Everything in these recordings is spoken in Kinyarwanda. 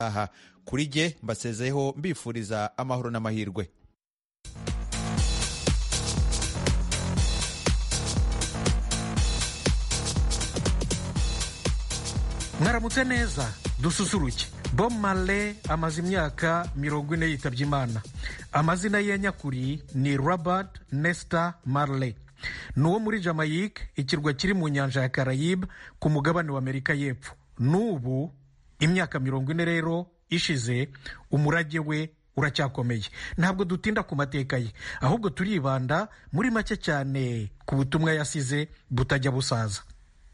aha kuri jye mbasezeho mbifuriza amahoro n'amahirwe. mwaramutse neza dususuruke. Bob Marley amaze imyaka 40 yitabye Imana. Amazina ye nyakuri ni Robert Nesta Marley. Nuwo muri Jamaica, ikirwa kiri mu nyanja ya Caraïbe ku mugabane wa Amerika y'Epfo. Nubu imyaka 40 rero ishize, umurage we uracyakomeye. Ntabwo dutinda ku mateka ye, ahubwo turibanda muri make cyane ku butumwa yasize butajya busaza.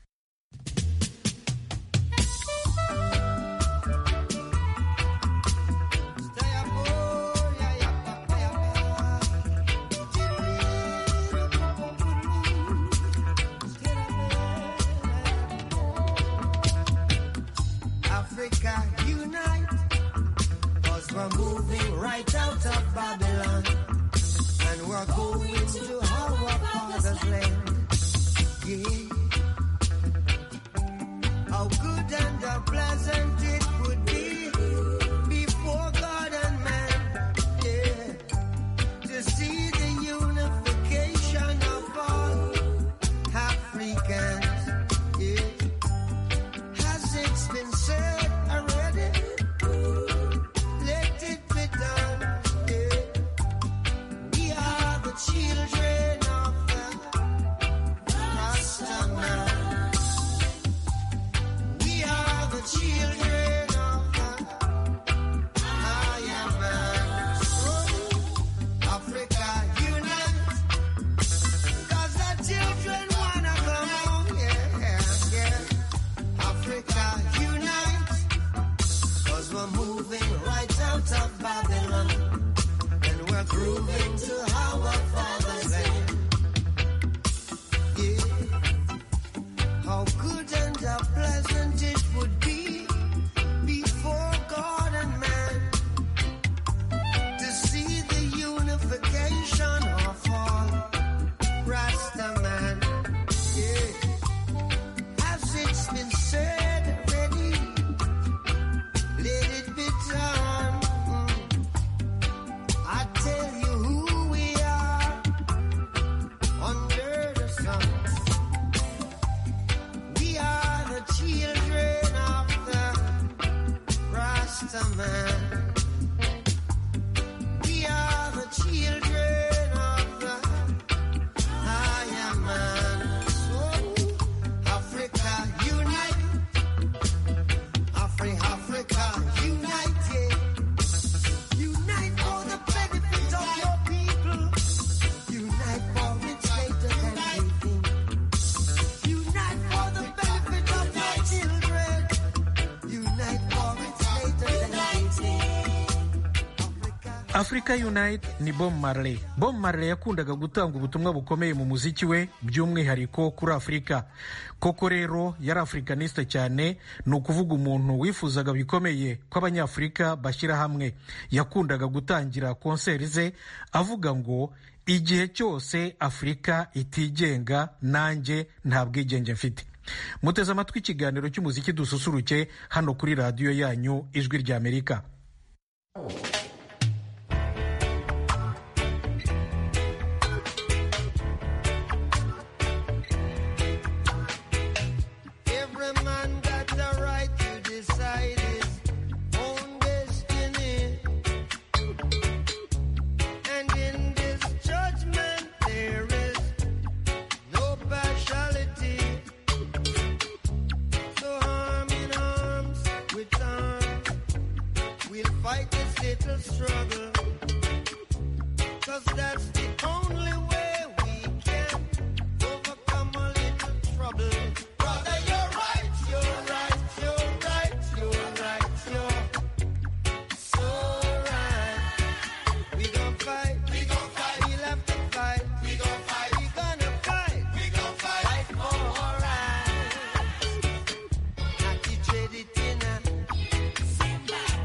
Africa Unite ni Bob Marley. Bob Marley yakundaga gutanga ubutumwa bukomeye mu muziki we, by'umwihariko kuri Afurika. Koko rero yari africaniste cyane, ni ukuvuga umuntu wifuzaga bikomeye ko abanyafurika bashyira hamwe. Yakundaga gutangira konseri ze avuga ngo igihe cyose Afurika itigenga nanjye nta bwigenge mfite. Muteze amatwi ikiganiro cy'umuziki dususuruke hano kuri radiyo yanyu Ijwi ry'Amerika.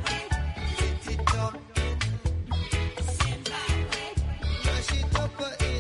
Zimbabwe.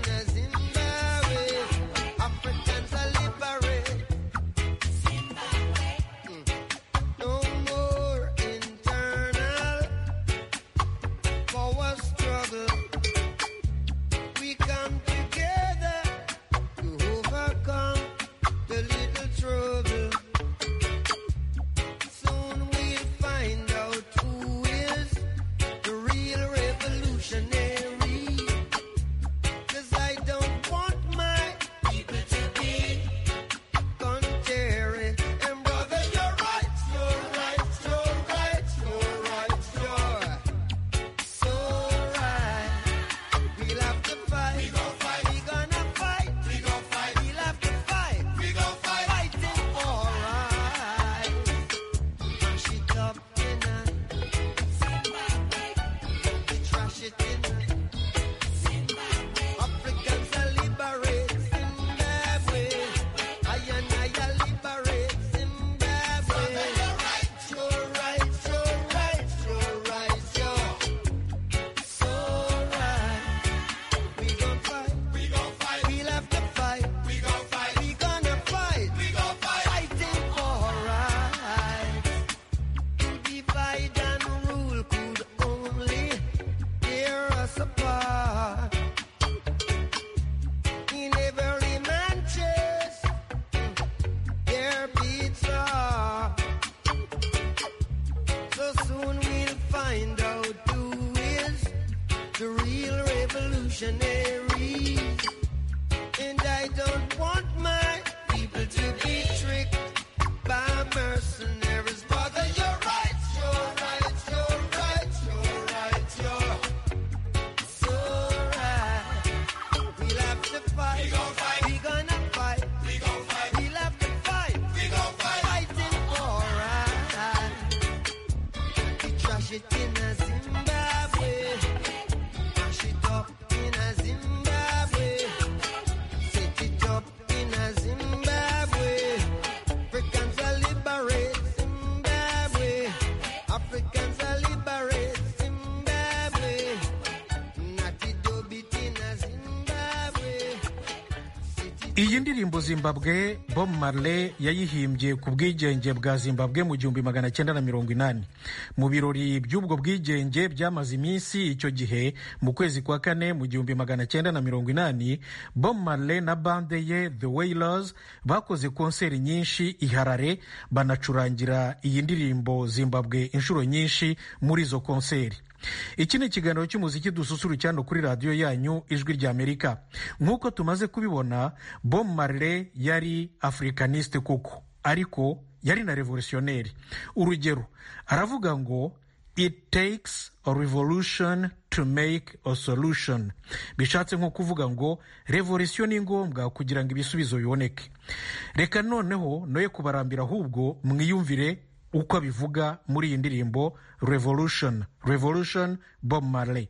soon we'll find out who is the real revolutionaries. And I don't want my people to be tricked by mercenaries. Brother, you're right, you're right, you're right, you're right, you're so right. We'll have to fight. We gon' fight. We gonna fight. We gon' fight. We'll have to fight. We gon' fight. Fighting for right. We trash it in a Zimbabwe. Mash it up in a Zimbabwe. Set it up in a Zimbabwe. Africans are liberate Zimbabwe. Africans are liberate Zimbabwe. Natty Dobit in a Zimbabwe. iyi ndirimbo Zimbabwe Bob Marley yayihimbye ku bwigenge bwa Zimbabwe mu 1980 mu birori by'ubwo bwigenge byamaze iminsi icyo gihe mu kwezi kwa kane mu 1980 Bob Marley na bande ye The Wailers bakoze konseri nyinshi i Harare banacurangira iyi ndirimbo Zimbabwe inshuro nyinshi muri izo konseri. Iki ni ikiganiro cy'umuziki dususurutsa cyane kuri radiyo yanyu Ijwi ry'Amerika. Nk'uko tumaze kubibona, Bob Marley yari africaniste kuko, ariko yari na revolutionnaire. Urugero, aravuga ngo it takes a revolution to make a solution. Bishatse nko kuvuga ngo revolution ni ngombwa kugira ngo ibisubizo biboneke. Reka noneho noye kubarambira ahubwo mwiyumvire uko bivuga muri iyi ndirimbo Revolution. Revolution, Bob Marley.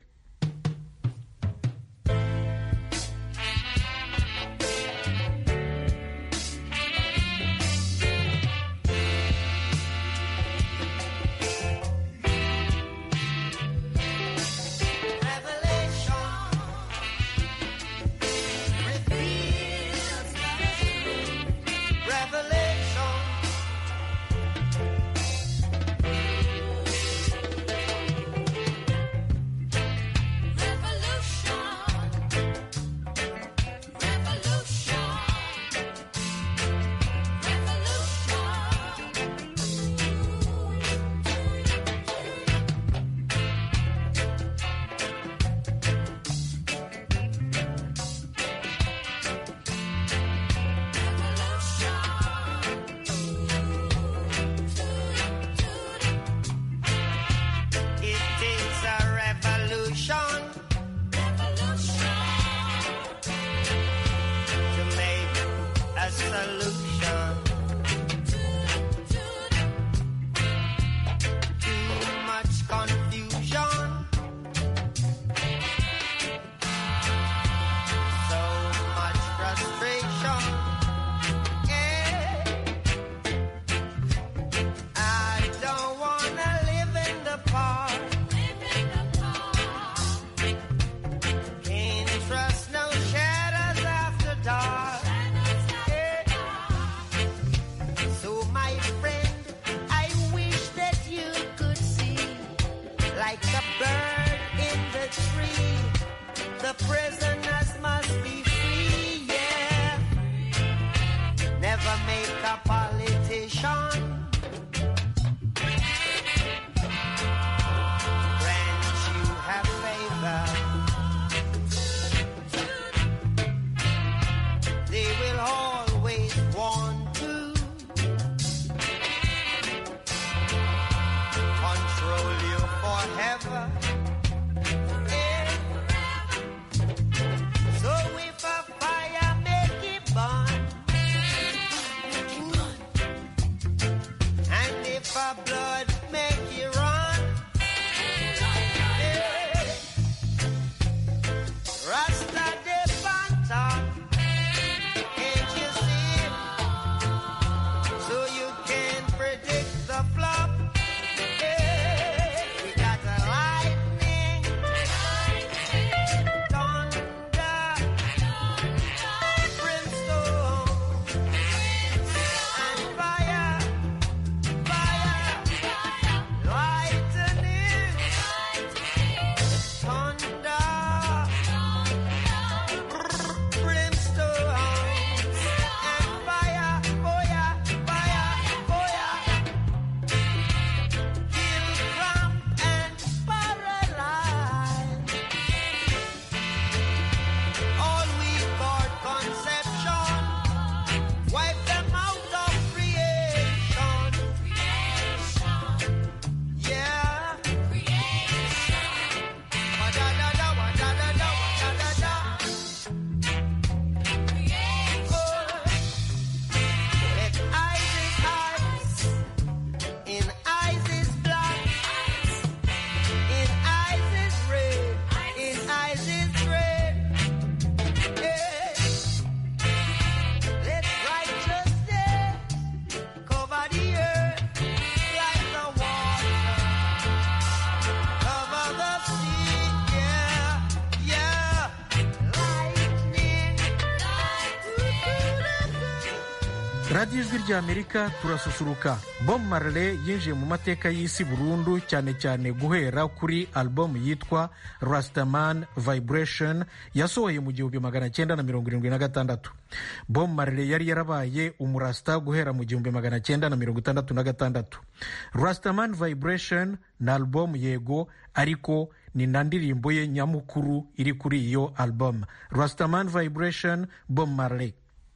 radiyo ijwi ry'amerika turasusuruka. Bob Marley yinjiye mu mateka y'isi burundu, cyane cyane guhera kuri album yitwa Rastaman Vibration yasohoye mu 1976. Bob Marley yari yarabaye umurasta guhera mu 1966. Rastaman Vibration na album yego, ariko ni na ndirimbo ye nyamukuru iri kuri iyo album. Rastaman Vibration, Bob Marley.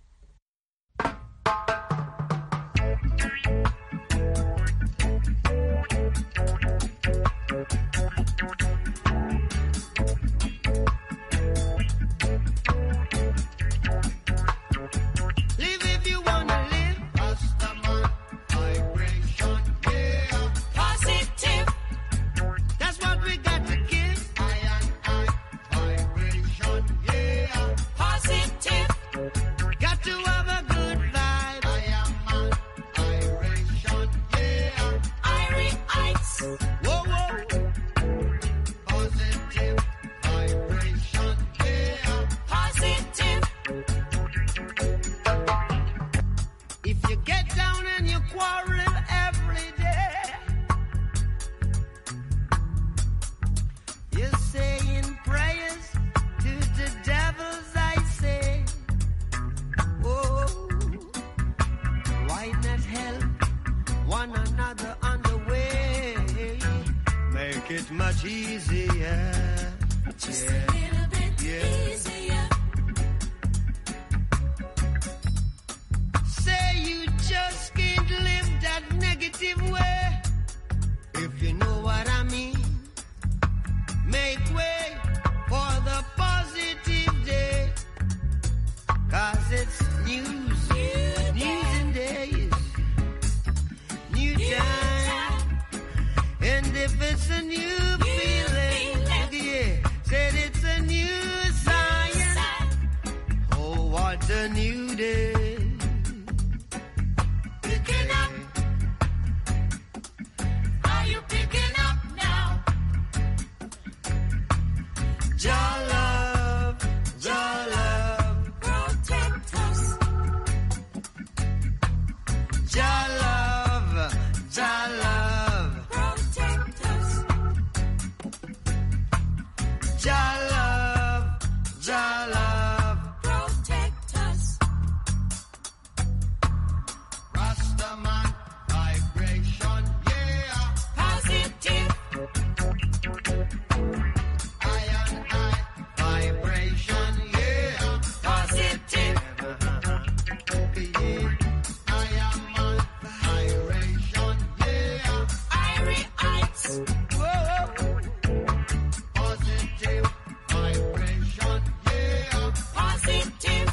It's much easier. Just a little bit easier. Say you just can't live that negative way. If you know what I mean, make way for the positive day. 'Cause it's news and days, new time. And if it's a new feeling, yeah, said it's a new science. Oh, what a new day. Picking up. Are you picking up now? Jah love, protect us. Jah love, protect us. Jah love, protect us. Rastaman vibration, yeah. Positive. Iron eye vibration, yeah. Positive. Yeah. I am on vibration, yeah. Irie Heights. Whoa. Positive vibration, yeah. Positive.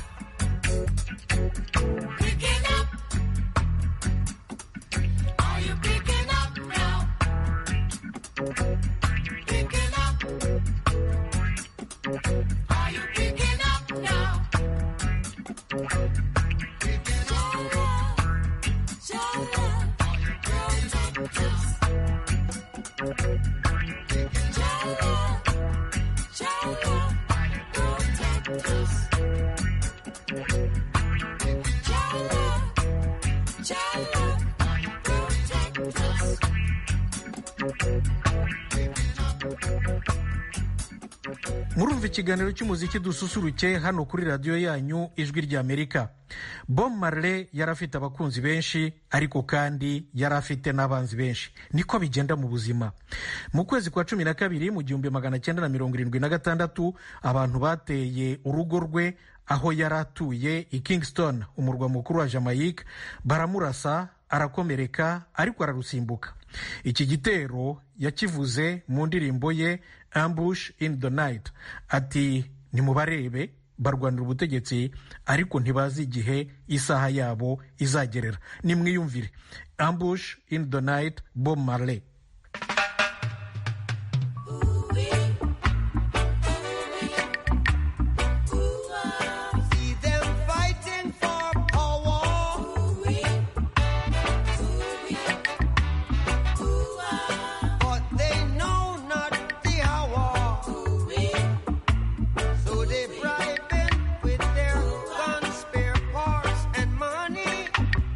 Picking up. Are you picking up now? Picking up. Are you picking up now? Murumva ikiganiro cy'umuziki dususuruke hano kuri radiyo yanyu ijwi ry'Amerika. Bob Marley yari afite abakunzi benshi, ariko kandi yari afite n'abanzi benshi. Niko bigenda mu buzima. Mu kwezi kwa 12 mu 1976 abantu bateye urugo rwe aho yari atuye i Kingston, umurwa mukuru wa Jamaica, baramurasa, arakomereka ariko ararusimbuka. Iki gitero yakivuze mu ndirimbo ye Ambush in the Night, ati nimubarebe barwanira ubutegetsi ariko ntibazi igihe isaha yabo izagerera. Nimwiyumvire. Ambush in the Night, Bob Marley. See them fighting for power. But they know not the hour. So they bribing with their gun, spare parts, and money.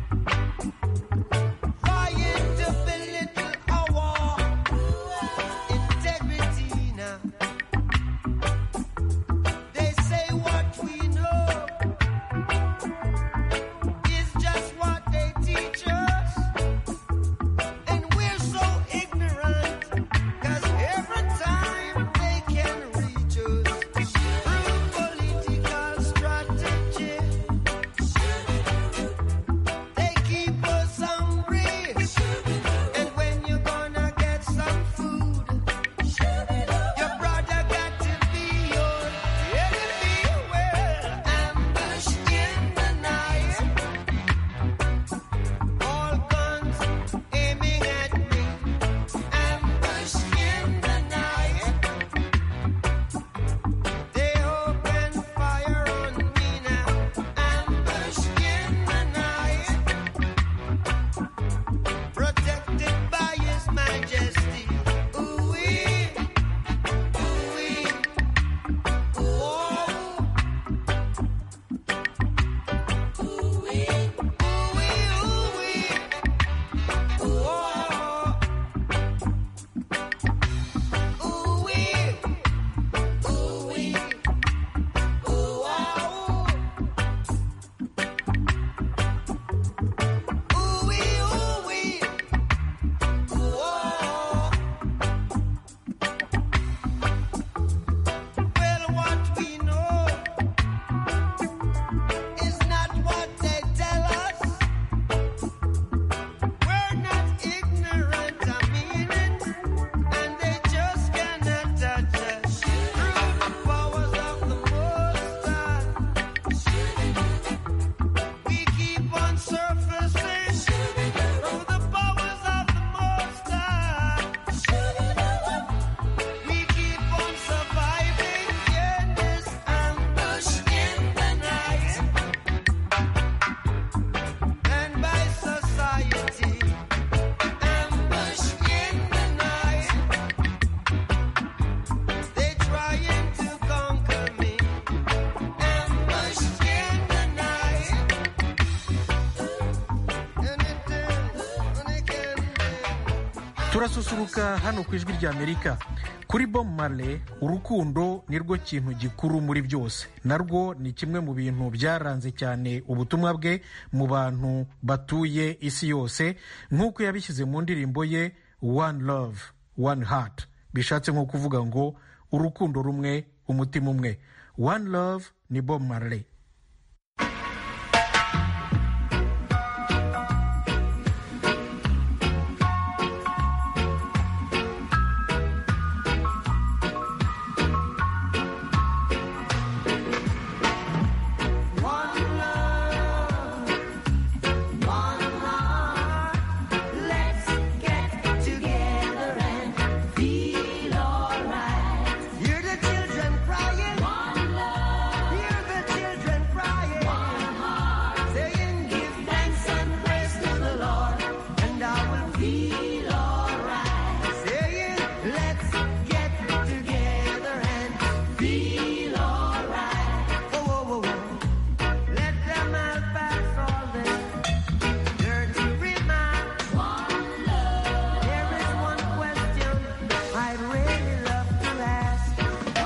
turasusuruka hano ku ijwi ry'Amerika. Kuri Bob Marley urukundo nirwo kintu gikuru muri byose, narwo ni kimwe mu bintu byaranze cyane ubutumwa bwe mu bantu batuye isi yose, nk'uko yabishyize mu ndirimbo ye One Love One Heart, bishatse nko kuvuga ngo urukundo rumwe umutima umwe. One Love ni Bob Marley. Hear the children crying. Hear the children crying. Saying, give thanks and praise to the Lord, and I will feel alright. Saying, let's get together and feel alright. Whoa, whoa, whoa, whoa. Let them all pass all their dirty remarks. There is one question I'd really love to ask.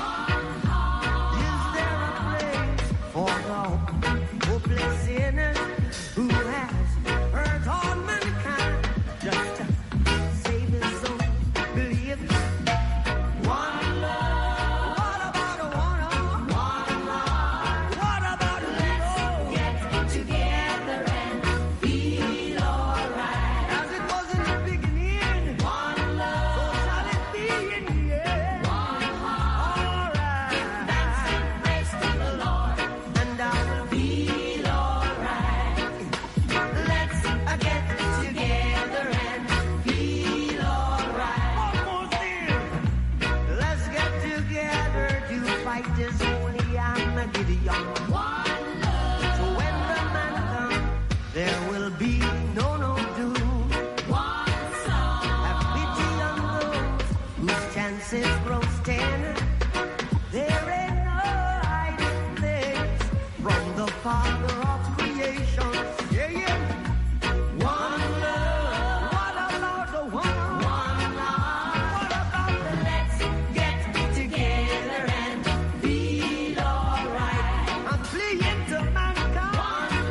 Is there a place for the hopeless sinners who has hurt all mankind just to save his soul? Believe one love. What about a one love? What about a love? Get together and feel alright. As it was in the beginning, one love. So shall it be in the end. One heart. Alright. Give thanks and praise to the Lord, and I will feel alright. Let's get together and feel alright. One more thing. Let's get together to fight this holy Armageddon. One love. So when the man comes, there will be no doom. One song. Have pity on those whose chances grow thin. There ain't no hiding things from the Father of creation. Yeah, yeah. One love. What about the one love? What about the let's get together and feel alright? I'm fleeing to mankind. One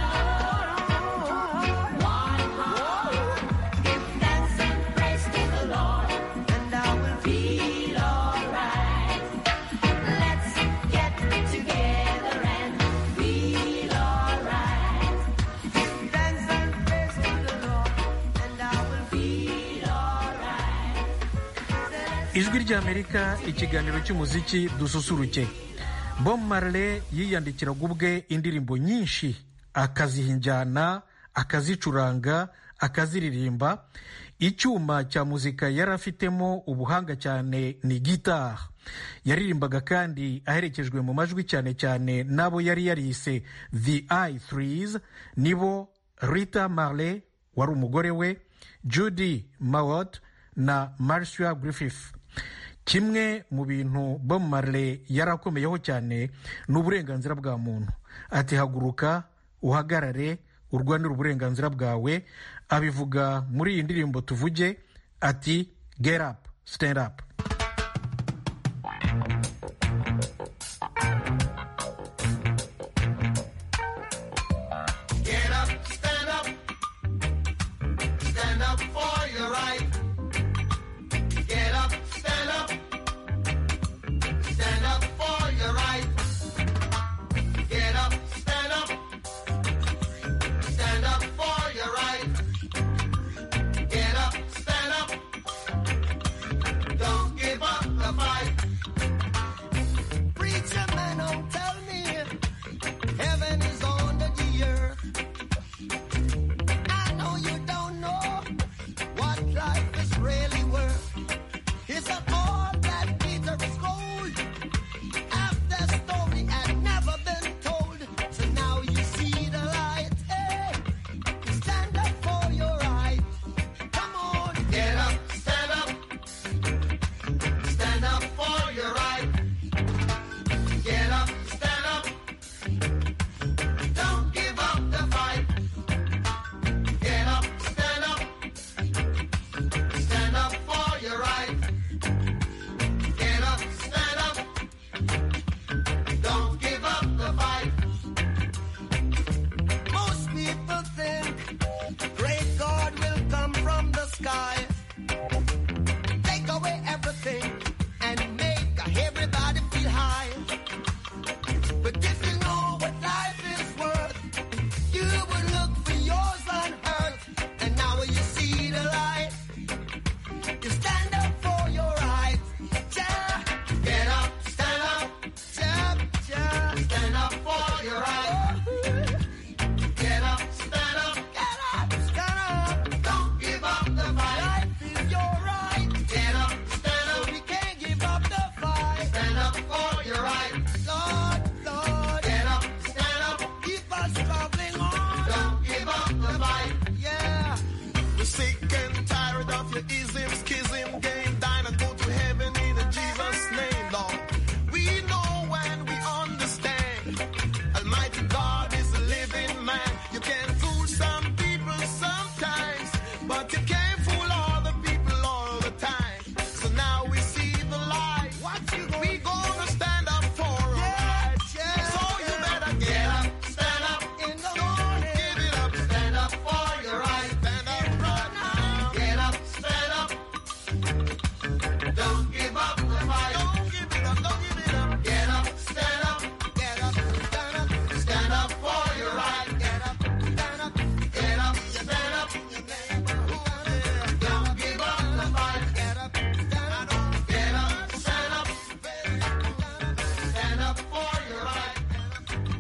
love. One heart. Give thanks and praise to the Lord, and I will feel alright. Let's get together and feel alright. Give thanks and praise to the Lord, and I will feel alright. Ijwi ry'Amerika, ikiganiro cy'umuziki dususuruke. Bob Marley yiyandikiraga ubwe indirimbo nyinshi, akaziha injyana, akazicuranga, akaziririmba. Icyuma cya muzika yari afitemo ubuhanga cyane ni gitari. Yaririmbaga kandi aherekejwe mu majwi cyane cyane n'abo yari yarise The I3s, nibo Rita Marley wari umugore we, Judy Mawot na Marcia Griffith. Kimwe mu bintu Bob Marley yarakomeyeho cyane ni uburenganzira bwa muntu. Ati haguruka uhagarare urwanira uburenganzira bwawe. Abivuga muri iyi ndirimbo tuvuge, ati get up, stand up. Get up, stand up. Stand up for your right. Get up, stand up. Stand up for your right. Get up, stand up. Stand up for your right. Get up, stand up. Don't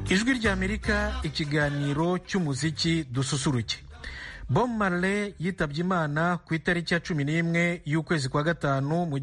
ijwi ry'Amerika, ikiganiro cy'umuziki dususuruke. Bob Marley yitabye Imana ku itariki ya 11 y'ukwezi kwa gatanu mu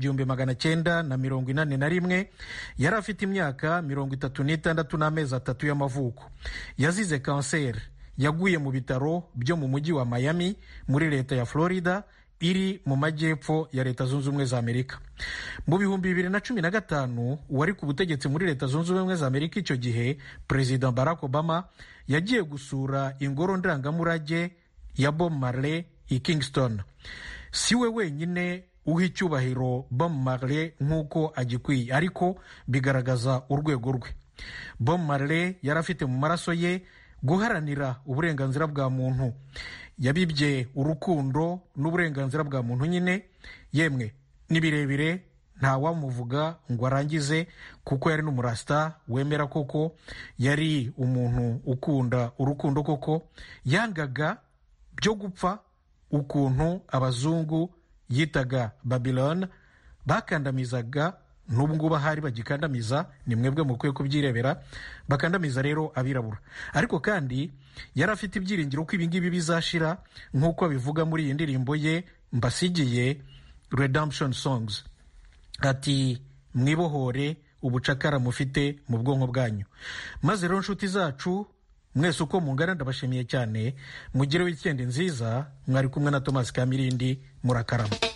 1981. Yari afite imyaka 36 n'amezi 3 y'amavuko. Yazize kanseri. Yaguye mu bitaro byo mu mujyi wa Miami muri leta ya Florida iri mu majyepfo ya Leta Zunze Ubumwe za Amerika. Mu bihumbi 2015 wari ku butegetsi muri Leta Zunze Ubumwe za Amerika icyo gihe, President Barack Obama yagiye gusura ingoro ndangamurage ya Bob Marley i Kingston. Si we wenyine uha icyubahiro Bob Marley nk'uko agikwiye, ariko bigaragaza urwego rwe. Bob Marley yari afite mu maraso ye guharanira uburenganzira bwa muntu. Yabibye urukundo n'uburenganzira bwa muntu nyine, yemwe ni birebire nta wamuvuga ngo arangize, kuko yari n'umurasta wemera koko, yari umuntu ukunda urukundo koko. Yangaga byo gupfa ukuntu abazungu yitaga Babylon bakandamizaga, n'ubu ngubu ahari bagikandamiza, ni mwebwe mukwiye kubyirebera, bakandamiza rero abirabura. Ariko kandi yari afite ibyiringiro ko ibingibi bizashira, nk'uko bivuga muri iyi ndirimbo ye mbasigiye Redemption Songs. Ati mwibohore ubucakara mufite mu bwonko bwanyu. Maze rero nshuti zacu mwese uko mungana ndabashimiye cyane, mugire weekend nziza. Mwari kumwe na Thomas Kamirindi, murakarama.